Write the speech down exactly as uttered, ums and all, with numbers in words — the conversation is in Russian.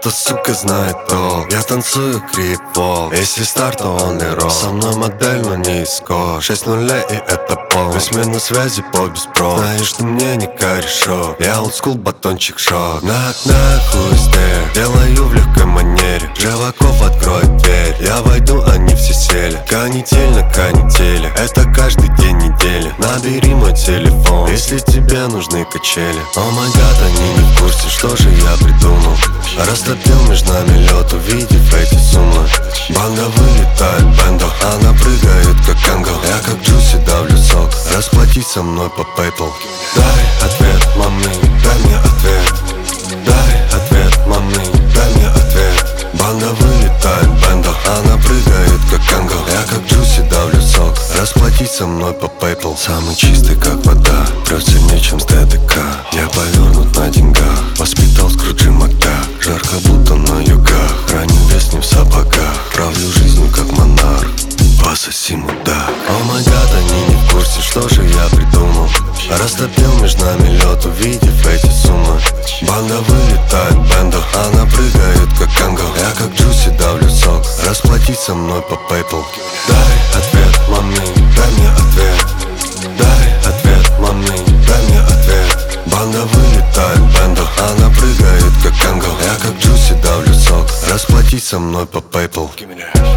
Эта сука знает то. Я танцую крип-пол. Если старт, то он и ролл. Со мной модель, но не эскорт. Шесть нулей и это пол. Восьмин на связи по беспрод. Знаешь, ты мне не корешок. Я олдскул, батончик шок. Нак-нак, who is there? Делаю в легкой манере. Живаков откроет дверь. Я войду, они все сели. Канитель на канители. Это каждый день недели. Набери мой телефон, если тебе нужны качели. О май гад, они не в курсе, что же я придумал. Растопил между нами лед, увидев эти суммы. Банга вылетает бендо, она прыгает как ангел. Я как Джуси давлю сок, расплатись со мной по PayPal. Дай ответ, мами, дай мне ответ. Дай ответ, мами, дай мне ответ. Банга вылетает бендо, она прыгает как ангел. Я как Джуси давлю сок, расплатись со мной по PayPal. Самый чистый как вода, прет сильнее, чем с ДДК. Я повернут на деньгах, воспитал Скруджи Макдак. Жарко будто на югах, ранен вес не в сапогах. Правлю жизнью как монарх, пососи мудак. О май гад, они не в курсе, что же я придумал. Растопил между нами лед, увидев эти суммы. Банда вылетает бендо, она прыгает как ангел. Я как Джуси давлю сок, расплатись со мной по PayPal. Дай ответ, мами, дай мне ответ. Дай ответ, мами, дай мне ответ. Банда вылетает бендо, она прыгает как ангел. Я как Джуси давлю сок, расплатись со мной по PayPal.